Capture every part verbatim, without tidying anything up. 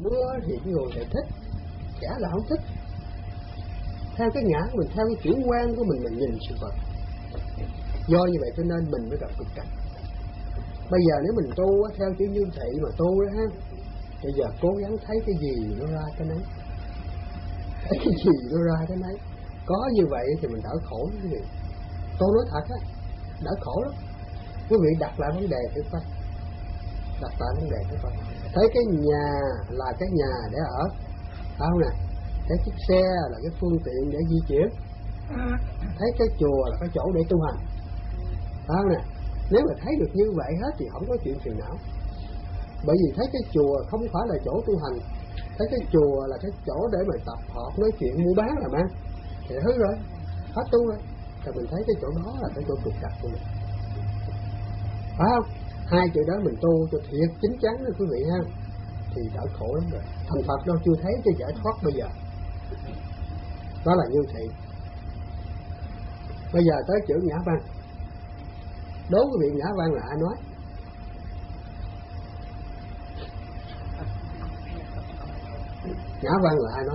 mưa thì cái người lại thích, kẻ là không thích. Theo cái ngã mình, theo cái chủ quan của mình mình nhìn sự vật. Do như vậy cho nên mình mới gặp trục trặc. Bây giờ nếu mình tu theo chữ như thị mà tu đó ha, bây giờ cố gắng thấy cái gì nó ra cái nấy, thấy cái gì nó ra cái nấy. Có như vậy thì mình đỡ khổ quý vị. Tôi nói thật á, đỡ khổ lắm. Quý vị đặt lại vấn đề thử coi, đặt lại vấn đề thử coi. Thấy cái nhà là cái nhà để ở, phải không nè? Thấy chiếc xe là cái phương tiện để di chuyển, thấy cái chùa là cái chỗ để tu hành, phải không nè? Nếu mà thấy được như vậy hết thì không có chuyện phiền não. Bởi vì thấy cái chùa không phải là chỗ tu hành, thấy cái chùa là cái chỗ để mà tập hợp nói chuyện mua bán làm ăn, thì hết rồi, hết tu rồi. Thì mình thấy cái chỗ đó là cái chỗ trục trặc của mình, phải không? Hai chữ đó mình tu cho thiệt chính chắn đó quý vị ha, thì đỡ khổ lắm rồi. Thành Phật đâu chưa thấy cái giải thoát bây giờ. Đó là như thị. Bây giờ tới chữ ngã văn. Đố quý vị ngã văn là ai nói? Ngã văn là ai nói?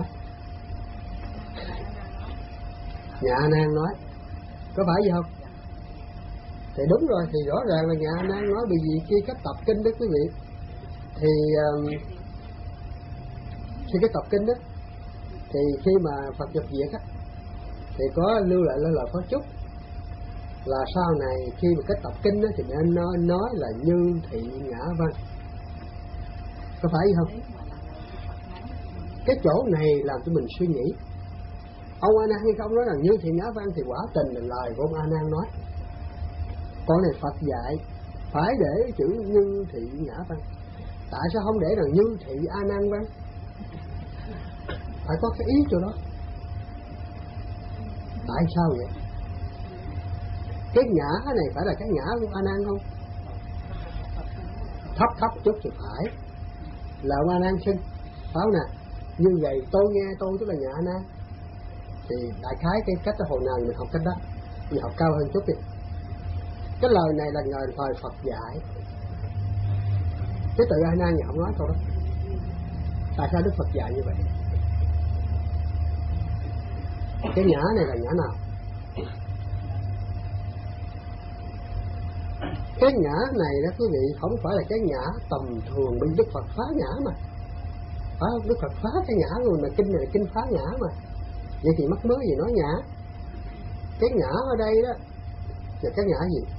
Nhà A Nan nói. Có phải gì không? Thì đúng rồi, thì rõ ràng là nhà A Nan nói. Bởi vì khi cách tập kinh đó quý vị, thì um, khi cái tập kinh đó, thì khi mà Phật nhập diệt á, thì có lưu lại lời Phật Chúc là sau này khi mà cách tập kinh đó, thì nên nói, nói là như thị ngã văn. Có phải không? Cái chỗ này làm cho mình suy nghĩ. Ông A Nan hay không nói là như thị ngã văn thì quả tình là lời của ông A Nan nói. Còn này Phật dạy phải để chữ như thị ngã văn. Tại sao không để là như thị A Nan văn? Phải có cái ý chỗ đó. Tại sao vậy? Cái ngã này phải là cái ngã của A Nan không? Thấp thấp chút thì phải là ông A Nan sinh, phải không nè? Như vậy tôi nghe tôi tức là nhà A Nan. Thì đại khái cái cách hồi nào mình học cách đó, mình học cao hơn chút đi. Cái lời này là lời thời Phật dạy, cái tự A Nan nhà không nói thôi đó. Tại sao Đức Phật dạy như vậy? Cái ngã này là ngã nào? Cái ngã này đó quý vị không phải là cái ngã tầm thường bên Đức Phật phá ngã mà, phải không? Đức Phật phá cái ngã luôn mà, kinh này là kinh phá ngã mà. Vậy thì mắc mới gì nói ngã? Cái ngã ở đây đó là cái ngã gì?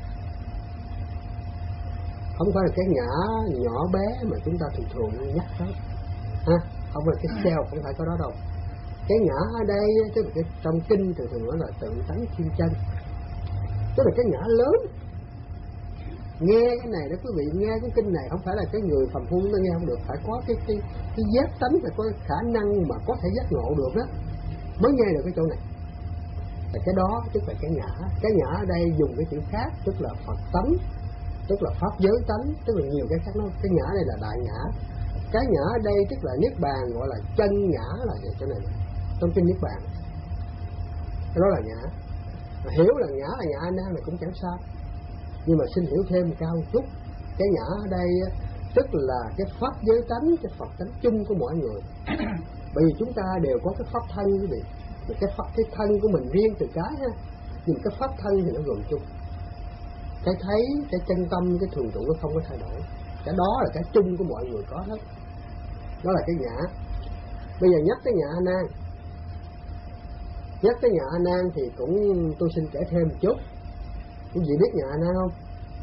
Không phải là cái ngã nhỏ bé mà chúng ta thường thường nhắc tới ha, không phải cái cell, không phải có đó đâu. Cái ngã ở đây tức là cái trong kinh thường thường nói là tự tánh thiên chân, tức là cái ngã lớn. Nghe cái này đó quý vị, nghe cái kinh này không phải là cái người phàm phu nó nghe không được, phải có cái cái cái giác tánh, phải có khả năng mà có thể giác ngộ được đó mới nghe được cái chỗ này. Và cái đó tức là cái ngã. Cái ngã ở đây dùng cái chữ khác, tức là Phật tánh, tức là pháp giới tánh, tức là nhiều cái khác. Nó cái ngã này là đại ngã. Cái ngã ở đây tức là niết bàn, gọi là chân ngã là vậy. Chỗ này trong kinh niết bàn, cái đó là ngã. Mà hiểu là ngã là ngã A Nan này cũng chẳng sao, nhưng mà xin hiểu thêm cao một chút. Cái ngã ở đây tức là cái pháp giới tánh, cái Phật tánh chung của mọi người. Bởi vì chúng ta đều có cái pháp thân quý vị, cái pháp cái thân của mình riêng từ cái ha, nhưng cái pháp thân thì nó gồm chung. Cái thấy, cái chân tâm, cái thường trụ nó không có thay đổi. Cái đó là cái chung của mọi người có hết. Đó là cái ngã. Bây giờ nhắc tới nhà A Nan, nhắc tới nhà A Nan thì cũng tôi xin kể thêm một chút. Quý vị biết nhà A Nan không?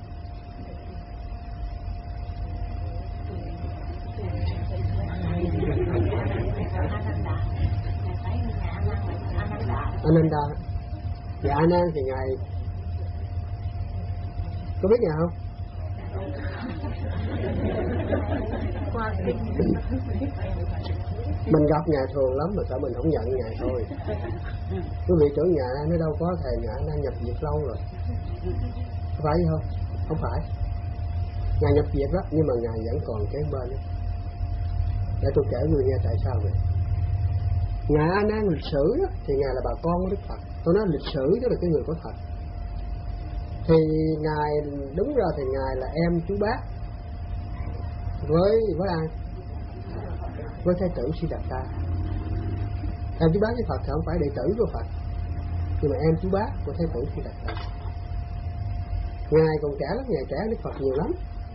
Ananda. Nhà A Nan thì ngài có biết nhà không? Mình gặp ngài thường lắm mà sợ mình không nhận ngài thôi. Quý vị tưởng nhà nó đâu có thầy ngài đang nhập diệt lâu rồi, có phải không? Không phải. Ngài nhập diệt đó, nhưng mà ngài vẫn còn kế bên đó. Để tôi kể người nghe tại sao vậy. Ngài A Nan lịch sử đó, thì ngài là bà con của Đức Phật. Tôi nói lịch sử chứ là cái người có thật. Thì ngài đúng ra thì ngài là em chú bác với với ai? với Thái tử Siddhartha. Em chú bác với Phật thì không phải đệ tử của Phật, nhưng mà em chú bác của Thái tử Siddhartha. Ngài còn trẻ lắm, Ngài trẻ Đức Phật nhiều lắm.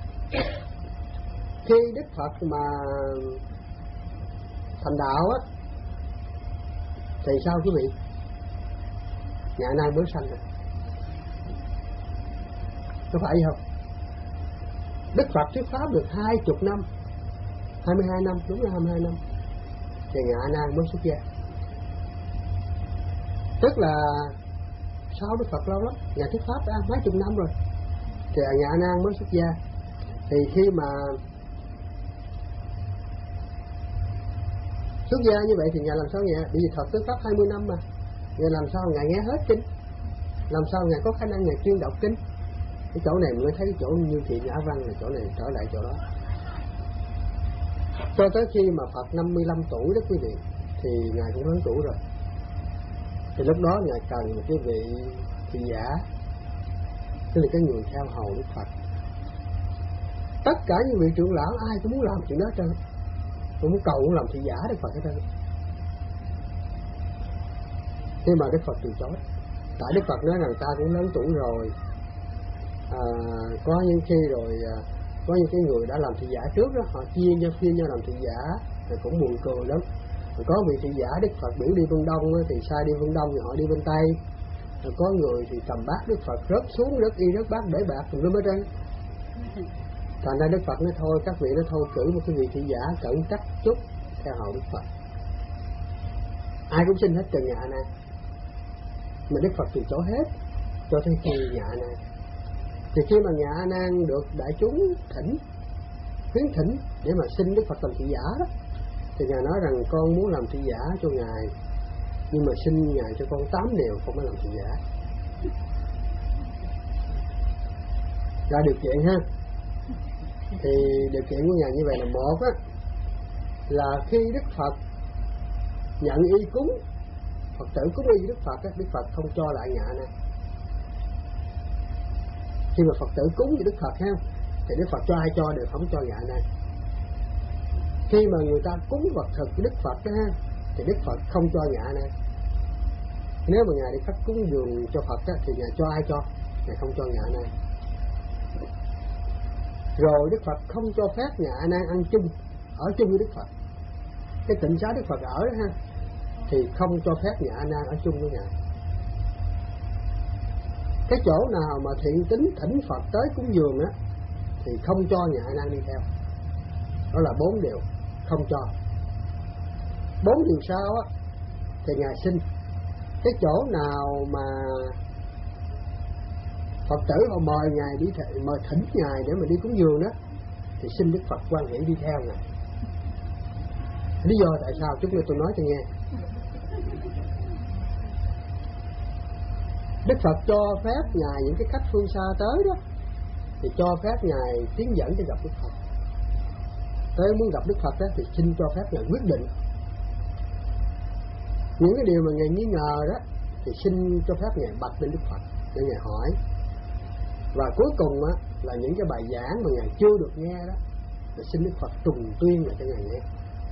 Khi Đức Phật mà thành đạo á thì sao quý vị? Ngạ Nan mới sanh rồi, có phải vậy không? Đức Phật thuyết pháp được hai chục năm, hai mươi hai năm, đúng là hai mươi hai năm, thì Ngạ Nan mới xuất gia. Tức là sau Đức Phật lâu lắm, Ngài thuyết pháp đã mấy chục năm rồi, thì Ngạ Nan mới xuất gia. Thì khi mà xuất gia như vậy thì Ngài làm sao Ngài, bởi vì Phật thuyết pháp hai mươi năm mà, Ngài làm sao Ngài nghe hết kinh, làm sao Ngài có khả năng Ngài chuyên đọc kinh. Cái chỗ này mới thấy cái chỗ như thị Nhã Văn là chỗ này trở lại chỗ đó. Cho tới khi mà Phật năm mươi lăm tuổi đó quý vị, thì Ngài cũng lớn tuổi rồi. Thì lúc đó Ngài cần một cái vị thị giả, tức là cái người theo hầu Đức Phật. Tất cả những vị trưởng lão ai cũng muốn làm chuyện đó trơn, cũng muốn cầu muốn làm thị giả Đức Phật hết trơn. Nhưng mà Đức Phật từ chối. Tại Đức Phật nói rằng ta cũng lớn tuổi rồi, à, có những khi rồi à, có những cái người đã làm thị giả trước đó, họ chia nhau phiên nhau làm thị giả, thì cũng buồn cười lắm. Rồi có vị thị giả Đức Phật biểu đi phương Đông thì sai đi phương Đông thì họ đi bên Tây. Rồi có người thì cầm bát Đức Phật rớt xuống, rớt y rớt bát để bạc tùm lum hết trơn. Thành ra Đức Phật nói thôi, các vị nói thôi cử một cái vị thị giả cẩn trắc chút theo hầu Đức Phật. Ai cũng xin hết trần Ngạ Nan, mà Đức Phật từ chối hết cho tới khi Ngạ Nan. Thì khi mà Ngạ Nan được đại chúng thỉnh, khuyến thỉnh để mà xin Đức Phật làm thị giả đó, thì Ngài nói rằng con muốn làm thị giả cho Ngài, nhưng mà xin Ngài cho con tám điều không có làm thị giả. Ra điều kiện ha. Thì điều kiện của Ngài như vậy là một á, là khi Đức Phật nhận y cúng, Phật tử cúng y Đức Phật á, Đức Phật không cho lại Ngạ Nan. Khi mà Phật tử cúng với Đức Phật ha, thì Đức Phật cho ai cho được, không cho Ngạ Nan. Khi mà người ta cúng vật thực với Đức Phật ha, thì Đức Phật không cho Ngạ Nan. Nếu mà Ngài đi khắc cúng dường cho Phật á, thì Ngài cho ai cho, Ngài không cho Ngạ Nan. Rồi Đức Phật không cho phép Ngạ Nan ăn chung, ở chung với Đức Phật. Cái tịnh xá Đức Phật ở đó ha, thì không cho phép Ngạ Nan ở chung với Ngài. Cái chỗ nào mà thiện tín thỉnh Phật tới cúng dường á, thì không cho Ngạ Nan đi theo. Đó là bốn điều không cho. Bốn điều sau á thì Ngài xin. Cái chỗ nào mà Phật tử họ mời Ngài đi th- mời thỉnh Ngài để mà đi cúng dường đó, thì xin Đức Phật quan hệ đi theo Ngài. Lý do tại sao chút nữa tôi nói cho nghe. Đức Phật cho phép Ngài những cái khách phương xa tới đó, thì cho phép Ngài tiến dẫn để gặp Đức Phật. Tới muốn gặp Đức Phật đó, thì xin cho phép Ngài quyết định. Những cái điều mà Ngài nghi ngờ đó, thì xin cho phép Ngài bạch lên Đức Phật để Ngài hỏi. Và cuối cùng á, là những cái bài giảng mà Ngài chưa được nghe đó, thì xin Đức Phật trùng tuyên lại cho Ngài nghe.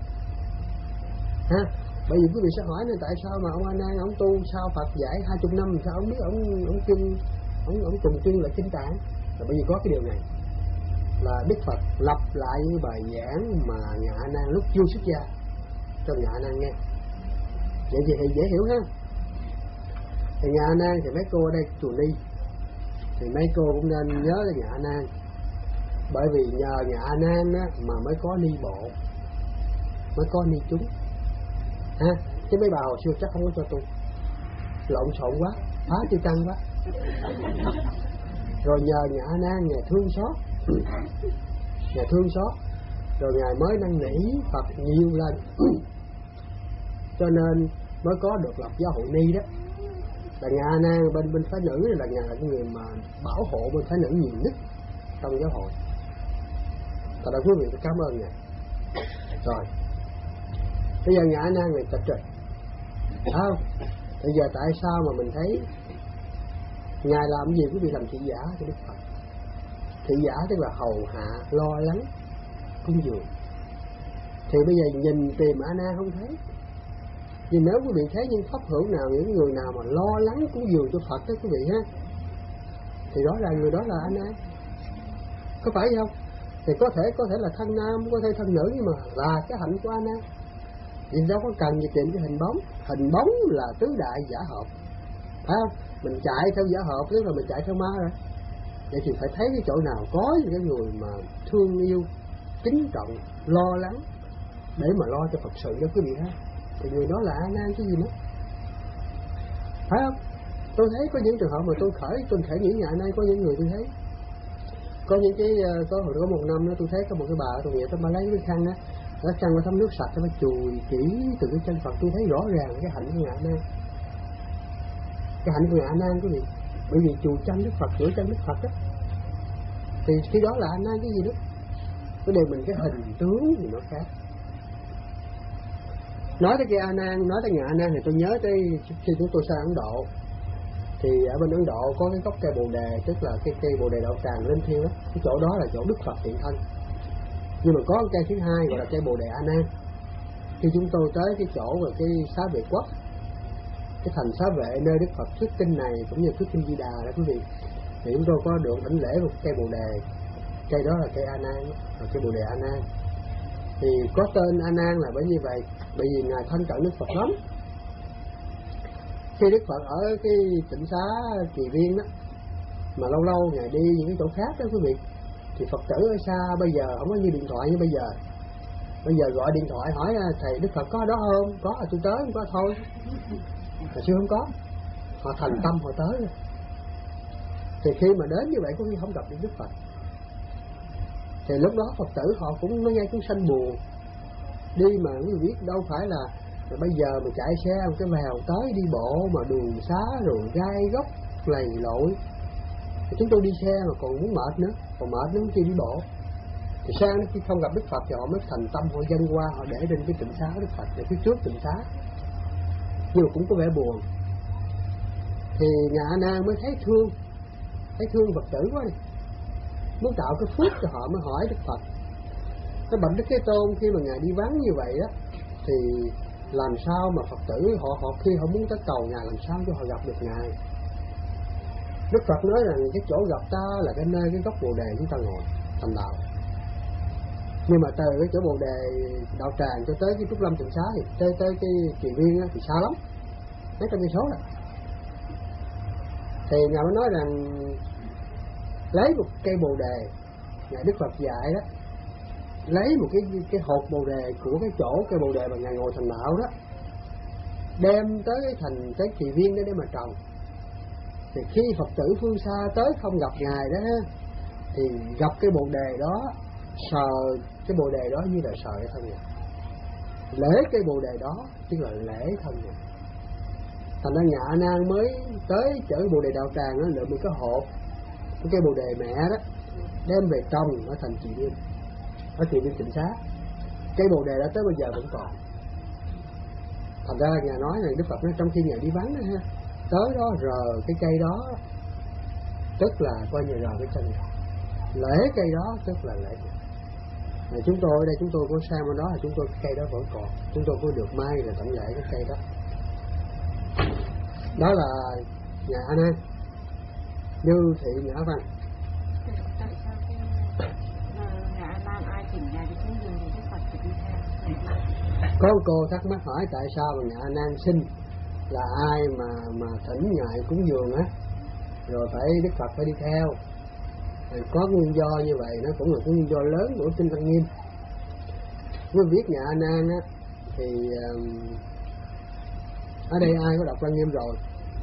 Ha? Bởi vì quý vị sẽ hỏi nên tại sao mà ông A Nan ông tu sao Phật dạy hai chục năm sao ông biết ông ông kinh ông ông trùng tuyên lại kinh tạng? Là bởi vì có cái điều này, là Đức Phật lặp lại những bài giảng mà Ngạ Nan lúc chưa xuất gia cho Ngạ Nan nghe. Vậy thì dễ hiểu ha. Thì Ngạ Nan thì mấy cô ở đây chùa Ni, thì mấy cô cũng nên nhớ là Ngạ Nan, bởi vì nhờ Ngạ Nan á, mà mới có ni bộ, mới có ni chúng ha. Chứ mấy bà hồi xưa chắc không có cho tu, lộn xộn quá, phá chư tăng quá. Rồi nhờ Ngạ Nan Ngài thương xót, Ngài thương xót, rồi Ngài mới năn nỉ Phật nhiều lần, cho nên mới có được lập giáo hội Ni đó. Là Ngạ Nan bên bên phái nữ là Ngài là cái người mà bảo hộ bên phái nữ nhiều nhất trong giáo hội. Thật ra quý vị phải cảm ơn Ngài. Rồi bây giờ Ngạ Nan này tịch rồi, không? Bây giờ tại sao mà mình thấy Ngài làm gì quý vị làm thị giả cho Đức Phật? Thị giả tức là hầu hạ, lo lắng, cúng dường. Thì bây giờ nhìn tìm A Nan không thấy. Nhưng nếu quý vị thấy những pháp hữu nào, những người nào mà lo lắng cúng dường cho Phật đó quý vị ha, thì rõ ràng người đó là A Nan, có phải không? Thì có thể có thể là thân nam, có thể thân nữ, nhưng mà là cái hạnh của A Nan. Vì đâu có cần gì tìm cái hình bóng. Hình bóng là tứ đại giả hợp, phải không? Mình chạy theo giả hợp tức là mình chạy theo ma rồi. Vậy thì phải thấy cái chỗ nào có những cái người mà thương yêu, kính trọng, lo lắng để mà lo cho Phật sự đó quý vị ha, thì người đó là A Nan chứ gì nữa, phải không? Tôi thấy có những trường hợp mà tôi khởi tôi khởi nghĩ ngày nay có những người tôi thấy có những cái có hồi có một năm đó tôi thấy có một cái bà tôi nghĩa tôi mà lấy cái khăn á, cái khăn mà thấm nước sạch nó chùi kỹ từ cái chân Phật, tôi thấy rõ ràng cái hạnh của ngài A Nan, cái hạnh của ngài A Nan quý vị, bởi vì chùi chân Đức Phật, rửa chân Đức Phật á, thì khi đó là A Nan cái gì đó. Cái đề mình cái hình tướng thì nó khác. Nói tới cái A Nan, nói tới ngài A Nan thì tôi nhớ tới khi chúng tôi sang Ấn Độ, thì ở bên Ấn Độ có cái gốc cây bồ đề, tức là cái cây bồ đề đạo tràng lên thiên đó, cái chỗ đó là chỗ Đức Phật hiện thân. Nhưng mà có cây thứ hai gọi là cây bồ đề A Nan. Khi chúng tôi tới cái chỗ và cái xá vệ quốc, cái thành xá vệ nơi Đức Phật thuyết kinh này cũng như thuyết kinh Di Đà đó quý vị, thì chúng tôi có được đảnh lễ một cây bồ đề. Cây đó là cây A Nan, là cây bồ đề A Nan. Thì có tên A Nan là bởi như vậy, bởi vì ngài thân cận Đức Phật lắm. Khi Đức Phật ở cái tịnh xá Kỳ Viên đó, mà lâu lâu ngài đi những cái chỗ khác đó quý vị, thì Phật tử ở xa bây giờ không có như điện thoại như bây giờ. Bây giờ gọi điện thoại hỏi thầy Đức Phật có đó không? Có là tôi tới, không có thôi. Hồi xưa không có, họ thành tâm họ tới rồi. Thì khi mà đến như vậy có khi không gặp được Đức Phật, thì lúc đó Phật tử họ cũng nó nghe cũng sanh buồn. Đi mà quý vị biết đâu phải là rồi bây giờ mà chạy xe một cái mèo tới, đi bộ mà đường xá rồi gai góc lầy lội, thì chúng tôi đi xe mà còn muốn mệt nữa, còn mệt nữa khi đi bộ. Thì sang khi không gặp Đức Phật thì họ mới thành tâm họ dâng qua, họ để trên cái tịnh xá Đức Phật để phía trước tịnh xá, nhưng mà cũng có vẻ buồn. Thì ngài A Nan mới thấy thương, thấy thương Phật tử quá đi, muốn tạo cái phước cho họ mới hỏi Đức Phật. Cái bạch Đức Thế Tôn khi mà ngài đi vắng như vậy đó, thì làm sao mà Phật tử họ họ khi họ muốn tới cầu ngài làm sao cho họ gặp được ngài. Đức Phật nói rằng cái chỗ gặp ta là cái nơi cái gốc bồ đề chúng ta ngồi thành đạo. Nhưng mà từ cái chỗ bồ đề đạo tràng cho tới cái Trúc Lâm Tịnh Xá thì tới tới cái Kỳ Viên thì xa lắm, mấy trăm cây số rồi. Thì ngài mới nói rằng lấy một cây bồ đề, ngài Đức Phật dạy đó, lấy một cái cái hột bồ đề của cái chỗ cây bồ đề mà ngài ngồi thành đạo đó, đem tới cái thành tới Kỳ Viên đó để mà trồng. Thì khi Phật tử phương xa tới không gặp ngài đó, thì gặp cái bồ đề đó, sờ cái bồ đề đó như là sờ cái thân ngài, lễ cái bồ đề đó tức là lễ thân ngài. Thành ra ngài A Nan mới tới chở bồ đề đạo tràng đó, lượm một cái hộp cái cây bồ đề mẹ đó, đem về trồng ở thành Kỳ Viên, ở Kỳ Viên Tịnh Xá. Cây bồ đề đó tới bây giờ vẫn còn. Thành ra ngài nói là Đức Phật nói trong khi ngài đi vắng đó ha, tới đó rờ cái cây đó tức là coi như rờ cái chân ngài, lễ cây đó tức là lễ ngài. Mà chúng tôi ở đây chúng tôi có sang bên đó là chúng tôi cái cây đó vẫn còn, chúng tôi có được mai là tận lễ cái cây đó. Đó là ngài A Nan, Như Thị Nhã Văn. Tại sao cái ngài A Nan ai chỉnh ngài đi cúng dường thì Đức Phật phải đi theo? Có một cô thắc mắc hỏi tại sao mà ngài A Nan xin là ai mà mà thỉnh ngài cúng dường á, rồi phải Đức Phật phải đi theo. Thì có nguyên do như vậy, nó cũng là cái nguyên do lớn của Kinh Lăng Nghiêm. Quý viết ngài A Nan á, thì um, ở đây ai có đọc Lăng Nghiêm rồi?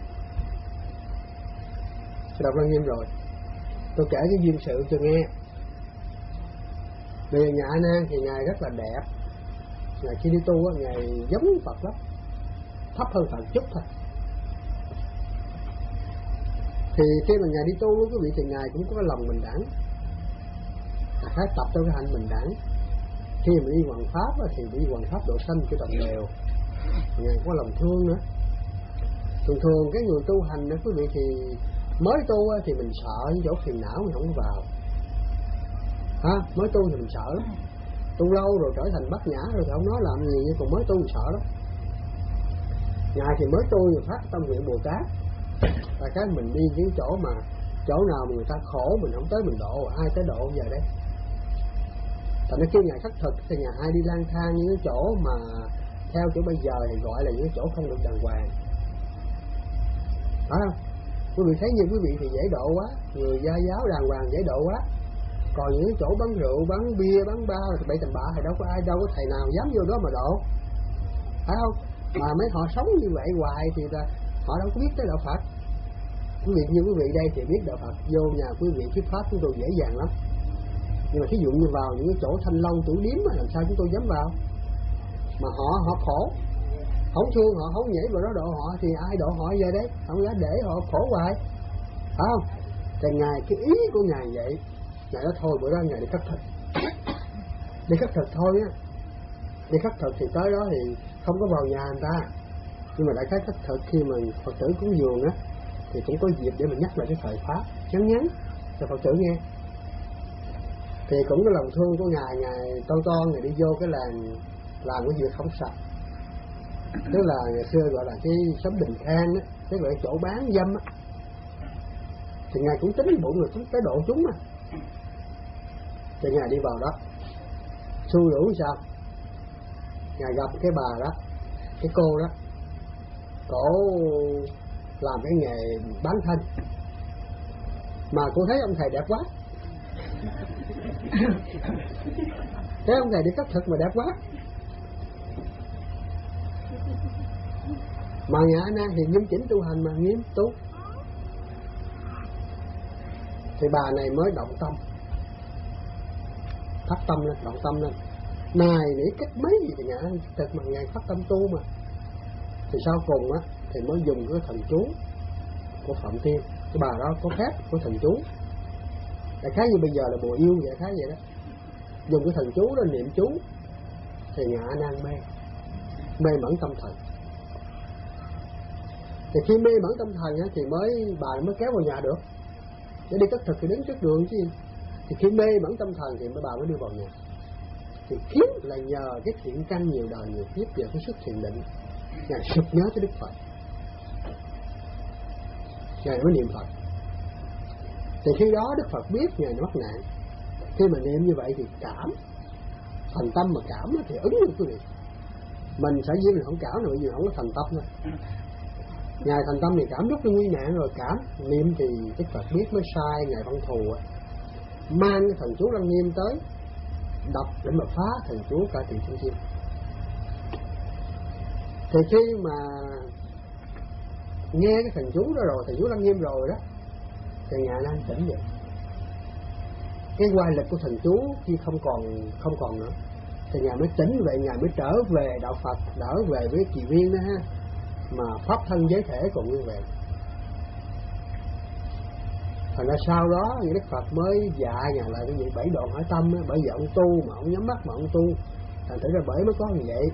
Đọc Lăng Nghiêm rồi. Tôi kể cái duyên sự cho nghe. Vì ngài A Nan thì ngài rất là đẹp. Ngài khi đi tu á, ngài giống Phật lắm, thấp hơn Phật chút thôi. Thì khi mà ngài đi tu quý vị thì ngài cũng có cái lòng bình đẳng, phải tập cho cái hạnh bình đẳng. Khi mà đi hoằng pháp á, thì đi hoằng pháp độ sanh cái đồng đều, ngài có lòng thương nữa. Thường thường cái người tu hành đó quý vị thì mới tu á, thì mình sợ những chỗ phiền não mình không có vào, ha, mới tu thì mình sợ lắm. tu lâu rồi trở thành bát nhã rồi thì không nói làm gì, nhưng còn mới tu thì sợ lắm. Ngài thì mới tu rồi phát tâm nguyện Bồ Tát, tại cái mình đi những chỗ mà chỗ nào mà người ta khổ mình không tới mình độ, ai tới độ giờ đây. Thành nó kêu Ngài khắc thực thì Ngài ai đi lang thang những cái chỗ mà theo kiểu bây giờ thì gọi là những chỗ không được đàng hoàng, phải không? Quý vị thấy như quý vị thì dễ độ quá, người gia giáo đàng hoàng dễ độ quá. Còn những chỗ bán rượu, bán bia, bán bao thì bậy tầm bạ thì đâu có ai, đâu có thầy nào dám vô đó mà độ, phải không? Mà mấy họ sống như vậy hoài thì là họ đâu có biết tới đạo Phật. Quý vị như quý vị đây thì biết đạo Phật, vô nhà quý vị thuyết pháp chúng tôi dễ dàng lắm. Nhưng mà thí dụ như vào những cái chỗ thanh long tủ điếm mà làm sao chúng tôi dám vào? Mà họ họ khổ, không thương họ, không nhảy vào đó độ họ thì ai độ họ về đấy? Không dám để họ khổ hoài, phải không? Thì Ngài cái ý của Ngài vậy, Ngài nói thôi bữa đó Ngài đi khất thực, đi khất thực thôi á. Đi khất thực thì tới đó thì không có vào nhà người ta, nhưng mà đại khái khất thực khi mà Phật tử cúng dường á thì cũng có dịp để mình nhắc lại cái thời pháp nhắn nhắn cho Phật tử nghe. Thì cũng có lòng thương của Ngài, Ngài to to Ngài đi vô cái làng làm cái việc không sạch, tức là ngày xưa gọi là cái xóm Bình Khang á, tức là cái chỗ bán dâm á. Thì Ngài cũng tính bụng rồi tới độ chúng á. Thì Ngài đi vào đó xui rủi sao? Ngài gặp cái bà đó, cái cô đó, cổ làm cái nghề bán thân, mà cô thấy ông thầy đẹp quá. Thấy ông thầy đi khất thực mà đẹp quá. Mà nhà anh thì nghiêm chỉnh tu hành mà nghiêm túc. Thì bà này mới động tâm, phát tâm lên, động tâm lên. Này nghĩ cách mấy gì thì ngài ăn thực mà ngài phát tâm tu mà. Thì sau cùng á thì mới dùng cái thần chú của Phạm Tiên. Cái bà đó có phép của thần chú, đại khái như bây giờ là bùa yêu vậy, khá vậy đó. Dùng cái thần chú đó niệm chú thì ngạ nan mê, mê mẫn tâm thần. Thì khi mê mẫn tâm thần á thì mới bà mới kéo vào nhà được. Để đi cất thực thì đứng trước đường chứ. Thì khi mê mẫn tâm thần thì mới bà mới đưa vào nhà. Thì kiếp là nhờ cái thiện căn nhiều đời nhiều kiếp, nhờ cái sức thiền định, Ngài sực nhớ tới Đức Phật, Ngài mới niệm Phật. Thì khi đó Đức Phật biết Ngài mắc nạn. Khi mà niệm như vậy thì cảm, thành tâm mà cảm thì ứng được quý vị. Mình sở dĩ mình không cảm là bởi vì không có thành tâm thôi. Ngài thành tâm thì cảm lúc cái nguy nạn rồi cảm, niệm thì Đức Phật biết mới sai Ngài Văn Thù á, mang cái thần chú Lăng Nghiêm tới đọc để mà phá thần chú cả tiền thiên chiên. Thì khi mà nghe cái thần chú đó rồi, thần chú Lăng Nghiêm rồi đó, thì Ngài đang tỉnh dậy. Cái quay lực của thần chú khi không còn không còn nữa, thì Ngài mới tỉnh vậy, Ngài mới trở về đạo Phật, trở về với kỳ viên đó ha, mà pháp thân giới thể còn nguyên vẹn. Thành ra sau đó những Đức Phật mới dạy Ngài lại cái những bảy đoạn hỏi tâm á, bởi vì ông tu mà ông nhắm mắt mà ông tu, thành thử ra bởi mới có như vậy.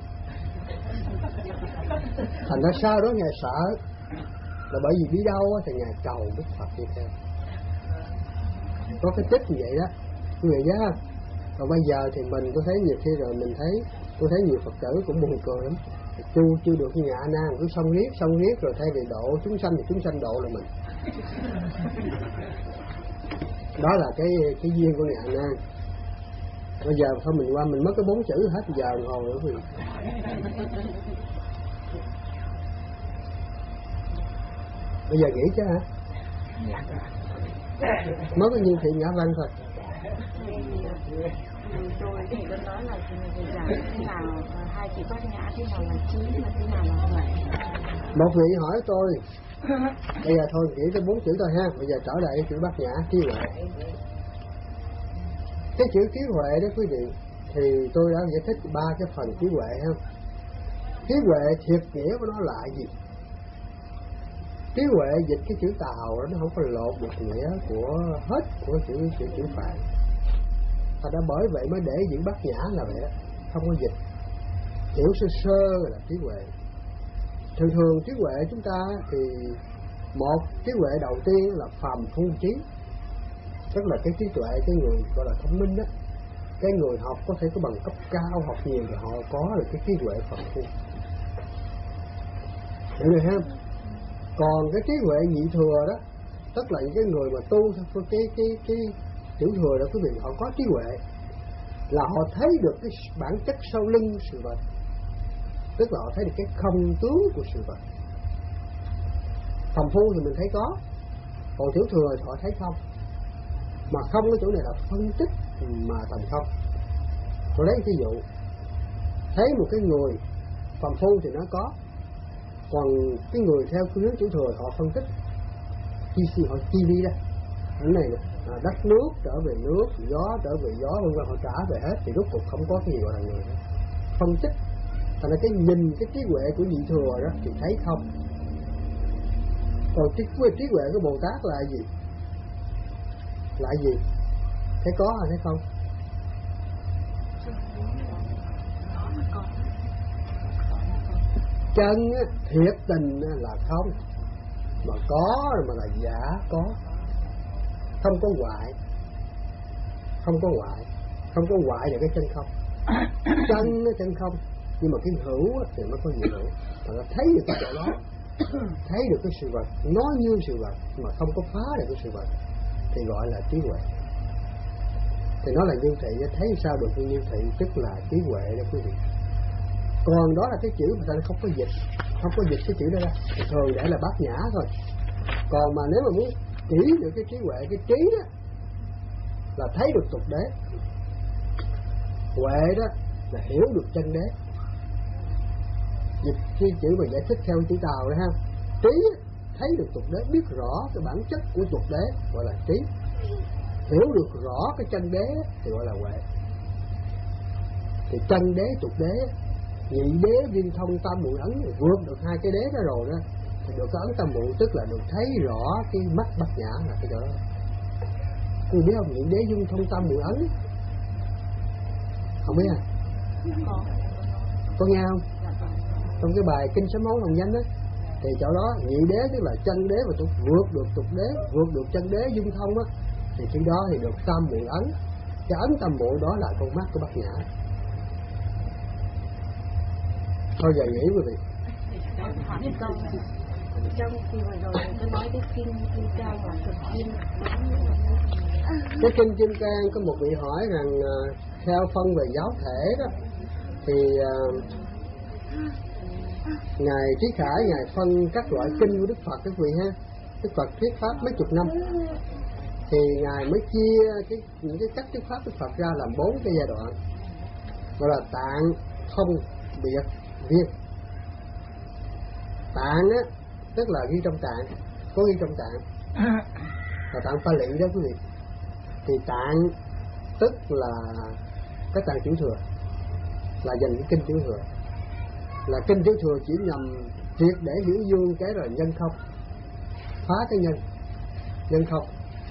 Thành ra sau đó Ngài sợ là bởi vì đi đâu thì Ngài cầu Đức Phật đi theo. Có cái tích như vậy đó quý vị nhớ. Còn bây giờ thì mình có thấy nhiều khi rồi mình thấy, tôi thấy nhiều Phật tử cũng buồn cười lắm. Tu chưa được như nhà A Nan cứ xong riết xong riết rồi thay vì độ chúng sanh thì chúng sanh độ là mình. Đó là cái cái duyên của nhà A Nan. Bây giờ thôi mình qua mình mất cái bốn chữ hết giờ đồng hồ nữa quý vị. Bây giờ nghĩ chứ hả? Mới có nhiêu thiện ngã văn thôi. Tôi thì tôi nói là giảng thế nào hai chữ bát nhã, thế nào là trí mà thế nào là huệ. Một vị hỏi tôi, bây giờ thôi chỉ tới bốn chữ thôi ha. Bây giờ trở lại chữ bát nhã trí huệ. Cái chữ trí huệ đó quý vị, thì tôi đã giải thích ba cái phần trí huệ ha. Trí huệ thiệt nghĩa của nó là gì? Trí huệ dịch cái chữ Tàu đó nó không có lột được nghĩa của hết của chữ chữ chữ Phạn. Thành ra bởi vậy mới để chữ bát nhã là vậy đó, không có dịch. Hiểu sơ sơ là trí huệ. Thường thường trí huệ chúng ta thì một trí huệ đầu tiên là phàm phu trí, tức là cái trí tuệ, cái người gọi là thông minh đó, cái người học có thể có bằng cấp cao, học nhiều thì họ có được cái trí huệ phàm phu, hiểu được không? Còn cái trí huệ nhị thừa đó, tức là những cái người mà tu theo cái cái cái tiểu thừa đó quý vị, họ có trí huệ là họ thấy được cái bản chất sau lưng sự vật, tức là họ thấy được cái không tướng của sự vật. Phàm phu thì mình thấy có, còn tiểu thừa thì họ thấy không. Mà không cái chỗ này là phân tích mà thành không. Tôi lấy ví dụ, thấy một cái người phàm phu thì nó có, còn cái người theo cái hướng tiểu thừa họ phân tích, chi si họ chi đi ra cái này nè, à, đất nước trở về nước, gió trở về gió, vân vân, họ trả về hết thì rốt cuộc không có cái gì gọi là người hết. Phân tích, thành ra cái nhìn cái trí huệ của nhị thừa đó thì thấy không. Còn trí, trí huệ của Bồ Tát là gì? Là gì? Thấy có hay thấy không? Chân thiệt tình là không, mà có mà là giả có, không có ngoại, không có ngoại, không có ngoại là cái chân không. Chân nó chân không, nhưng mà cái hữu thì nó có gì hữu, mà thấy được cái chỗ đó, thấy được cái sự vật, nó như sự vật mà không có phá được cái sự vật thì gọi là trí huệ. Thì nó là như thị, thấy sao được như thị, tức là trí huệ đó quý vị. Còn đó là cái chữ mà ta không có dịch, không có dịch cái chữ đó ra, thường để là bát nhã thôi. Còn mà nếu mà muốn chỉ được cái trí huệ, cái trí đó là thấy được tục đế, huệ đó là hiểu được chân đế. Dịch cái chữ mà giải thích theo chữ Tàu đó ha, trí thấy được tục đế, biết rõ cái bản chất của tục đế gọi là trí, hiểu được rõ cái chân đế thì gọi là huệ. Thì chân đế tục đế, nhị đế viên thông tam muội ấn, vượt được hai cái đế đó rồi đó thì được cái ấn tam muội, tức là được thấy rõ cái mắt bát nhã là cái đó. Cô biết không, nhị đế viên thông tam muội ấn không biết à? Có. Có nghe không? Trong cái bài kinh sám hối lòng danh đó thì chỗ đó nhị đế tức là chân đế và tục vượt được tục đế, vượt được chân đế dung thông á, thì khi đó thì được tam muội ấn. Cái ấn tam muội đó là con mắt của bát nhã. Thôi giờ nghĩ quý vị. Trong khi vừa rồi tôi nói cái kinh Kim Cang là thực viên. Cái kinh Kim Cang có một vị hỏi rằng uh, theo phân về giáo thể đó thì uh, ngài Trí Khải ngài phân các loại kinh của Đức Phật các vị ha. Đức Phật thuyết pháp mấy chục năm thì ngài mới chia cái những cái cách thuyết pháp Đức Phật ra làm bốn cái giai đoạn, gọi là tạng, thông, biệt, viên. Tạng á tức là ghi trong tạng, có ghi trong tạng là tạng Pali đó quý vị. Thì tạng tức là cái tạng tiểu thừa, là dành cái kinh tiểu thừa, là kinh tiểu thừa chỉ nhằm triệt để hiểu dương cái rồi nhân không, phá cái nhân nhân không.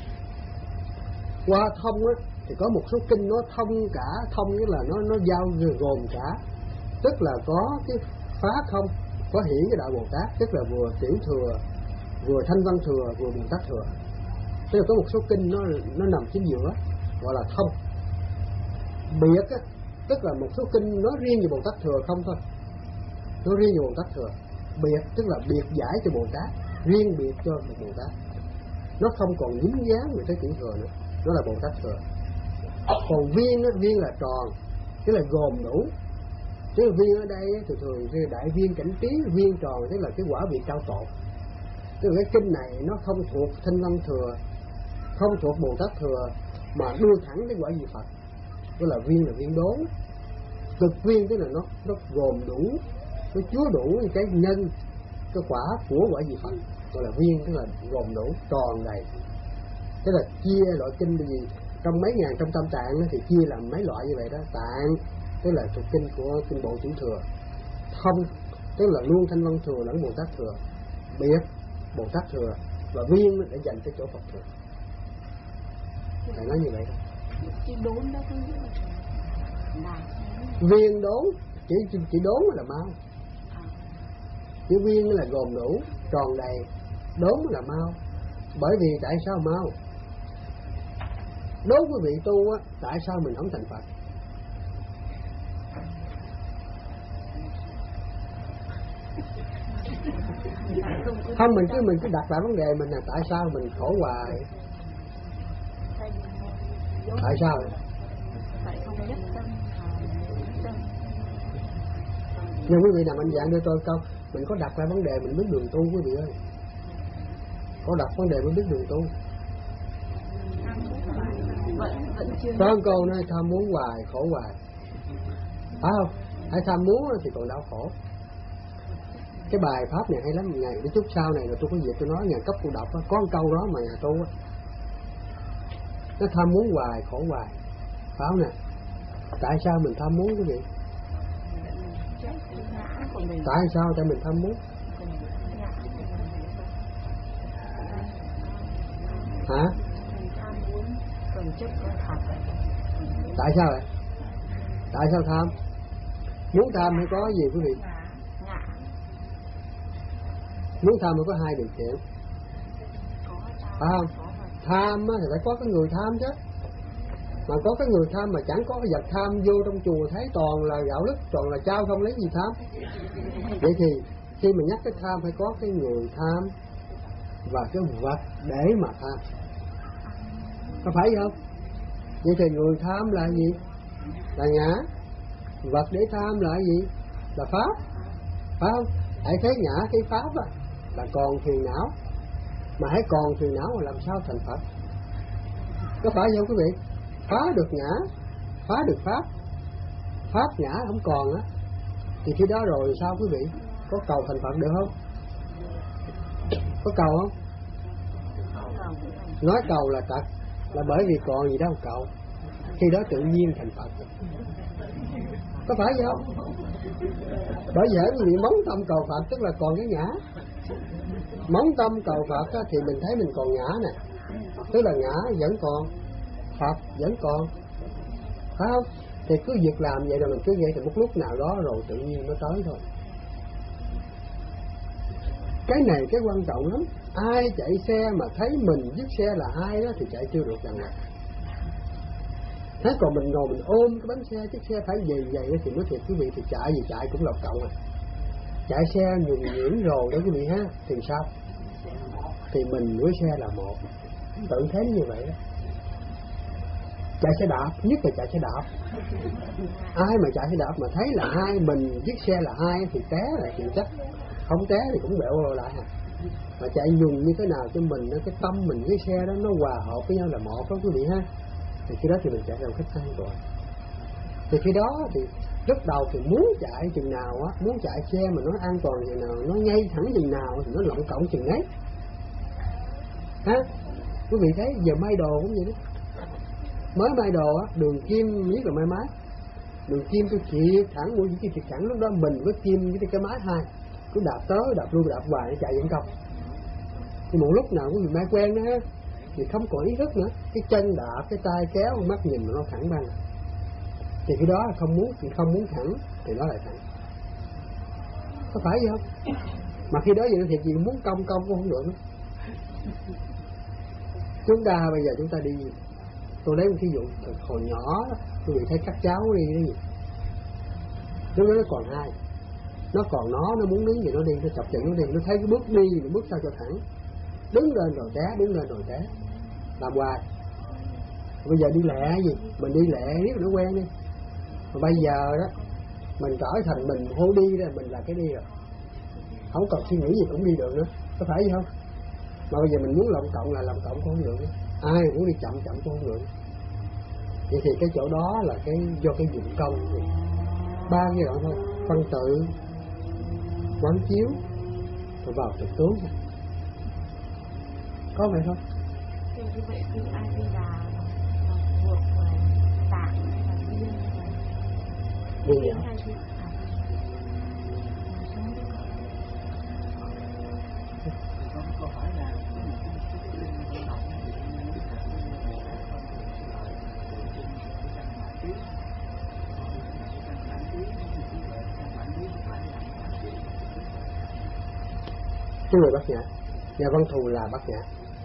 Qua thông á thì có một số kinh nó thông cả, thông nghĩa là nó nó giao gồm cả, tức là có cái phá không, có hiển cái đạo Bồ Tát, tức là vừa tiểu thừa, vừa thanh văn thừa, vừa Bồ Tát thừa. Tức là có một số kinh nó nó nằm chính giữa, gọi là thông. Biệt á tức là một số kinh nó riêng về Bồ Tát thừa không thôi, nó riêng về Bồ Tát thừa. Biệt tức là biệt giải cho Bồ Tát, riêng biệt cho một Bồ Tát, nó không còn dính dáng về cái tiểu thừa nữa, nó là Bồ Tát thừa. Còn viên á, viên là tròn, tức là gồm đủ. Chứ là viên ở đây thường thường thì đại viên cảnh trí, viên tròn tức là cái quả vị cao tột. Tức là cái kinh này nó không thuộc thanh văn thừa, không thuộc Bồ Tát thừa, mà đưa thẳng đến quả vị Phật. Tức là viên là viên đốn. Cực viên tức là nó nó gồm đủ, nó chứa đủ cái nhân, cái quả của quả vị Phật. Gọi là viên tức là gồm đủ, tròn đầy. Tức là chia loại kinh là gì? Trong mấy ngàn trong tam tạng thì chia làm mấy loại như vậy đó. Tạng tức là thuộc kinh của kinh bộ tiểu thừa, thông tức là luôn thanh văn thừa lẫn Bồ Tát thừa, biệt Bồ Tát thừa, và viên để dành cho chỗ Phật thừa. Phải nói như vậy đó. Cái đốn đó có nghĩa là viên đốn, chỉ chỉ đốn là mau, chữ viên là gồm đủ, tròn đầy, đốn là mau. Bởi vì tại sao mau? Đối với vị tu á, tại sao mình không thành Phật? Không, mình cứ mình cứ đặt lại vấn đề mình là tại sao mình khổ hoài. Tại sao? Nhưng quý vị nào mạnh dạn đưa tôi câu, mình có đặt lại vấn đề mình biết đường tu quý vị ơi. Có đặt vấn đề mới biết đường tu. Có một câu nói tham muốn hoài khổ hoài, phải không? Hãy tham muốn thì còn đau khổ. Cái bài pháp này hay lắm, ngày để chút sau này là tôi có dịp tôi nói nhà cấp tôi đọc đó, có một câu đó mà nhà tu đó. Nó tham muốn hoài khổ hoài, phải không nè? Tại sao mình tham muốn quý vị? Tại sao? Tại mình tham muốn. Hả? Tại sao vậy? Tại sao tham? Muốn tham hay có gì quý vị? Muốn tham mới có hai điều kiện, phải không? Tham thì phải có cái người tham chứ. Mà có cái người tham mà chẳng có cái vật tham, vô trong chùa thấy toàn là gạo lứt, toàn là trao, không lấy gì tham. Vậy thì khi mà nhắc cái tham phải có cái người tham và cái vật để mà tham, có phải không? Vậy thì người tham là gì? Là ngã. Vật để tham là gì? Là pháp, phải không? Hãy thấy ngã cái pháp á, là còn phiền não. Mà hãy còn phiền não mà làm sao thành Phật? Có phải không quý vị? Phá được ngã, phá được pháp, pháp ngã không còn á, thì khi đó rồi sao quý vị? Có cầu thành Phật được không? Có cầu không? Nói cầu là tật, là bởi vì còn gì đâu cầu. Khi đó tự nhiên thành Phật. Có phải vậy không? Bởi vậy quý vị móng tâm cầu Phật tức là còn cái ngã. Móng tâm cầu Phật á, thì mình thấy mình còn ngã nè, tức là ngã vẫn còn, Phật vẫn còn, phải không? Thì cứ việc làm vậy rồi mình cứ nghe thì một lúc nào đó rồi tự nhiên nó tới thôi. Cái này cái quan trọng lắm. Ai chạy xe mà thấy mình chiếc xe là ai đó thì chạy chưa được đàng hoàng. Thế còn mình ngồi mình ôm cái bánh xe, chiếc xe phải về vậy thì nói thiệt quý vị, thì chạy gì chạy cũng lọc cộng à. Chạy xe nhuần nhuyễn rồi đó quý vị ha, thì sao? Thì mình với xe là một, tự thấy như vậy đó. Chạy xe đạp, nhất là chạy xe đạp. Ai mà chạy xe đạp mà thấy là hai, mình chiếc xe là hai thì té là chuyện chắc. Không té thì cũng bẹo lại à. Mà chạy nhuần như thế nào cho mình, cái tâm mình với xe đó nó hòa hợp với nhau là một đó quý vị ha. Thì khi đó thì mình chạy theo cách an toàn. Thì khi đó thì lúc đầu thì muốn chạy chừng nào á, muốn chạy xe mà nó an toàn chừng nào, nó ngay thẳng chừng nào thì nó lộng cộng chừng ấy. Ha? Quý vị thấy giờ may đồ cũng vậy đó. Mới may đồ á, đường kim biết là may máy. Đường kim tôi chỉ thẳng, mua chỉ chỉ thẳng, lúc đó mình với kim với cái máy hai cứ đạp tới đạp lui đạp hoài để chạy vẫn công. thì một lúc nào cũng bị mai quen đó thì không còn ý thức nữa, cái chân đạp, cái tay kéo, mắt nhìn nó thẳng băng, thì cái đó không muốn thì không muốn thẳng thì nó lại thẳng, có phải vậy không? Mà khi đó vậy thì gì muốn cong cong cũng không được nữa. Chúng ta bây giờ chúng ta đi, tôi lấy một ví dụ hồi nhỏ đó, tôi bị thấy các cháu đi cái gì, lúc đó nó còn hai, nó còn nó nó muốn đứng gì nó đi, nó chọc chừng nó đi, nó thấy cái bước đi thì bước sao cho thẳng, đứng lên rồi té, đứng lên rồi té, làm hoài. Bây giờ đi lẹ gì, mình đi lẹ riết nó quen đi. Mà bây giờ đó mình trở thành mình hô đi ra, mình là cái đi rồi, không còn suy nghĩ gì cũng đi được nữa, có phải vậy không? Mà bây giờ mình muốn lộng cộng là lộng cộng cũng không được nữa, ai muốn đi chậm chậm cũng không được. Vậy thì cái chỗ đó là cái do cái dụng công, ba cái đoạn thôi: phân tự, quán chiếu, rồi vào thực tướng. Có vậy không? Thì như vậy thì ai đi là buộc tạng hay là riêng riêng riêng hay riêng câu hỏi là cái người bắt nhã, nhà Văn Thù là bắt nhã.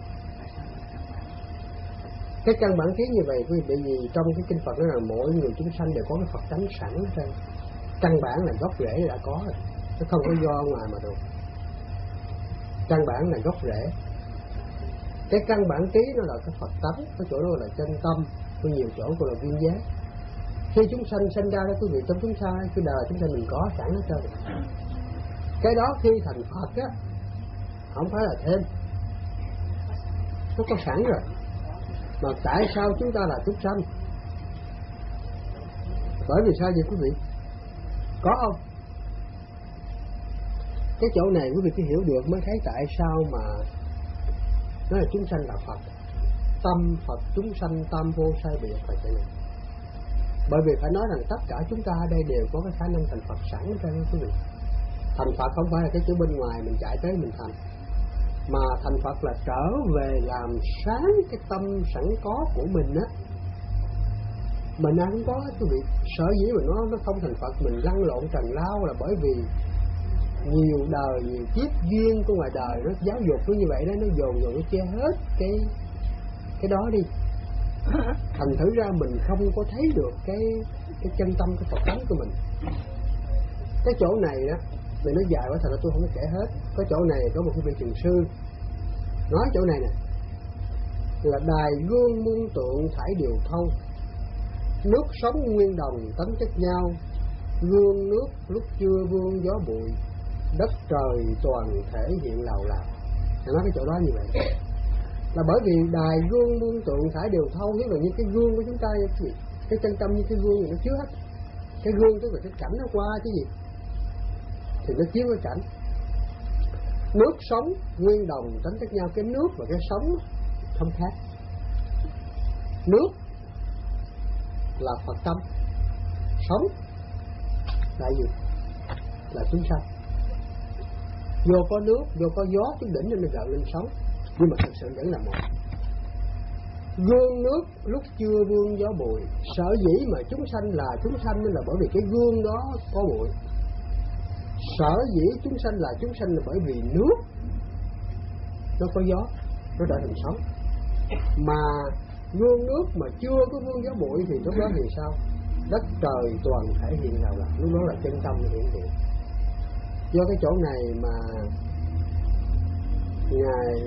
Cái căn bản kiến như vậy quý vị, bởi vì trong cái kinh Phật nói là mỗi người chúng sanh đều có cái Phật tánh sẵn trên, căn bản là gốc rễ đã có rồi. nó không có do ngoài mà được. Căn bản là gốc rễ. Cái căn bản ký nó là cái Phật tánh, cái chỗ đó là chân tâm, có nhiều chỗ gọi là viên giác. Khi chúng sanh sinh ra đó quý vị, trong chúng sanh cái đời chúng sanh mình có sẵn hết trơn. Cái đó khi thành Phật á, không phải là thêm, nó có sẵn rồi. Mà tại sao chúng ta là chúng sanh? Bởi vì sao vậy quý vị? Có không? Cái chỗ này quý vị phải hiểu được mới thấy tại sao mà nói là chúng sanh là Phật. Tâm Phật chúng sanh tam vô sai biệt là cái này. Bởi vì phải nói rằng tất cả chúng ta ở đây đều có cái khả năng thành Phật sẵn cho nên quý vị. Thành Phật không phải là cái chỗ bên ngoài mình chạy tới mình thành, mà thành Phật là trở về làm sáng cái tâm sẵn có của mình á. Mình ai cũng có quý vị. Sở dĩ mà nó nó không thành Phật, mình lăn lộn trần lao là bởi vì nhiều đời nhiều kiếp duyên của ngoài đời nó giáo dục nó như vậy đó, nó dồn dồn nó che hết cái cái đó đi. Thành thử ra mình không có thấy được cái cái chân tâm cái Phật tánh của mình. Cái chỗ này đó vì nó dài quá thành ra tôi không có kể hết. Có chỗ này có một cái vị thiền sư nói chỗ này nè là đài gương muôn tượng thải đều thâu, nước sống nguyên đồng tánh chất nhau, gương nước lúc chưa vương gió bụi, đất trời toàn thể hiện lào lào. Nói cái chỗ đó như vậy là bởi vì đài gương muôn tượng thải đều thâu, nghĩa là như cái gương của chúng ta, cái chân tâm như cái gương thì nó chứa hết. Cái gương tức là cái cảnh nó qua chứ gì thì nó chiếu cái cảnh. Nước sống nguyên đồng tánh khác nhau, cái nước và cái sống không khác. Nước là Phật tâm, sống là gì? Là chúng sanh. Vô có nước, vô có gió chúng đỉnh nên nó gợn lên sống, nhưng mà thật sự vẫn là một. Gương nước lúc chưa vương gió bụi, sở dĩ mà chúng sanh là chúng sanh nên là bởi vì cái gương đó có bụi. Sở dĩ chúng sanh là chúng sanh là bởi vì nước nó có gió, nó trở thành sống. Mà gương nước mà chưa có vương gió bụi thì lúc đó thì sao? Đất trời toàn thể hiện nào là lúc đó là chân tâm hiện hiện. Do cái chỗ này mà ngài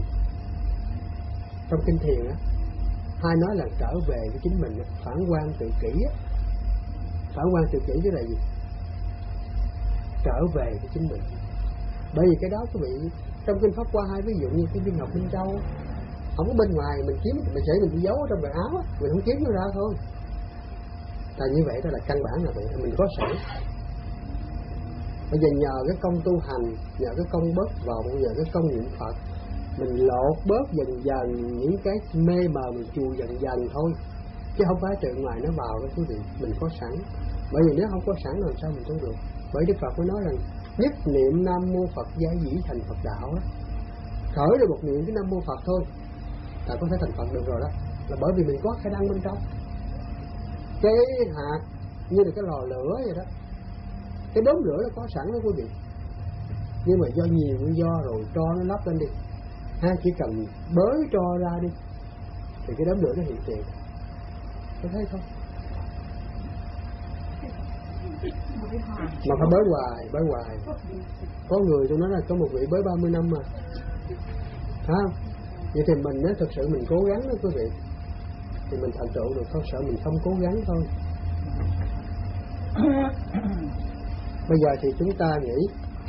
trong kinh thiền á, hai nói là trở về với chính mình, phản quan tự kỷ á. Phản quan tự kỷ cái là gì? Trở về với chính mình. Bởi vì cái đó quý vị trong kinh Pháp Hoa hai ví dụ như cái viên ngọc Minh Châu, không có bên ngoài mình kiếm, mình sẽ mình đi giấu ở trong quần áo, mình không kiếm nó ra thôi. Là như vậy đó là căn bản là vậy, mình có sẵn. Bây giờ nhờ cái công tu hành, nhờ cái công bớt vọng, nhờ cái công niệm Phật, mình lột bớt dần dần những cái mê mờ, mình chùi dần dần thôi, chứ không phải từ ngoài nó vào đó quý vị. Mình có sẵn, bởi vì nếu không có sẵn làm sao mình tu được. Bởi Đức Phật mới nói rằng nhất niệm Nam Mô Phật gia dĩ thành Phật đạo đó. Khởi được một niệm cái Nam Mô Phật thôi là có thể thành Phật được rồi đó, là bởi vì mình có khả năng bên trong. Cái hạt như là cái lò lửa vậy đó, cái đốm lửa nó có sẵn đó quý vị, nhưng mà do nhiều nguyên do rồi cho nó lắp lên đi ha, chỉ cần bới cho ra đi thì cái đốm lửa nó hiện tiền. Có thấy không? Mà phải bới hoài, bới hoài. Có người tôi nói là có một vị bới ba mươi năm mà, phải không? Vậy thì mình nếu thực sự mình cố gắng đó quý vị thì mình thành tựu được, không sợ mình không cố gắng thôi. Bây giờ thì chúng ta nghĩ,